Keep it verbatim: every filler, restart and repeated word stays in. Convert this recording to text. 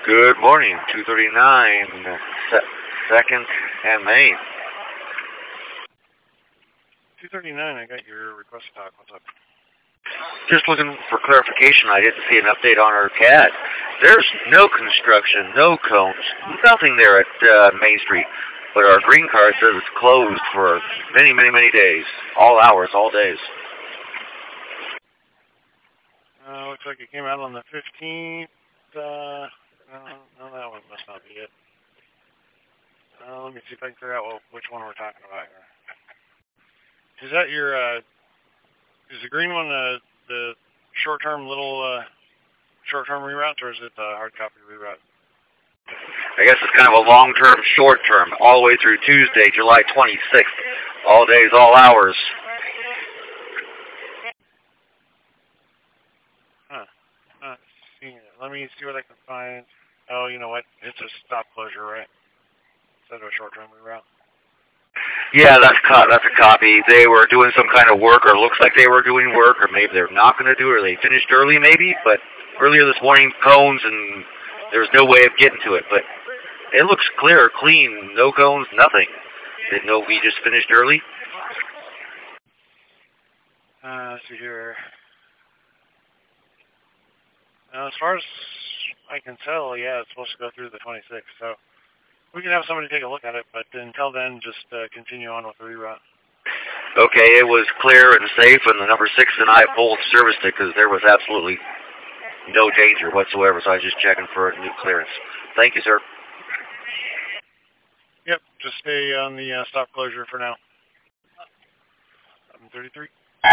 Good morning, two thirty-nine, second and Main. two thirty-nine, I got your request to talk. What's up? Just looking for clarification. I didn't see an update on our cat. There's no construction, no cones, nothing there at uh, Main Street. But our green card says it's closed for many, many, many days. All hours, all days. Uh, looks like it came out on the fifteenth. Uh, no, no, that one must not be it. Uh, let me see if I can figure out what, which one we're talking about here. Is that your, uh, is the green one uh, the short-term little, uh, short-term reroute, or is it the hard copy reroute? I guess it's kind of a long-term, short-term, all the way through Tuesday, July twenty-sixth. All days, all hours. Huh. Uh, see, let me see what I can find. Oh, you know what? It's a stop closure, right? Instead of a short-term reroute. Yeah, that's co- that's a copy. They were doing some kind of work, or looks like they were doing work, or maybe they're not going to do it, or they finished early maybe, but earlier this morning, cones, and there was no way of getting to it, but it looks clear, clean, no cones, nothing. Didn't know we just finished early. Uh, let's see here. Uh, as far as I can tell, yeah, it's supposed to go through the twenty-sixth, so we can have somebody take a look at it, but until then, just uh, continue on with the reroute. Okay, it was clear and safe, and the number six and I both serviced it because there was absolutely no danger whatsoever, so I was just checking for a new clearance. Thank you, sir. Yep, just stay on the uh, stop closure for now. seven thirty-three.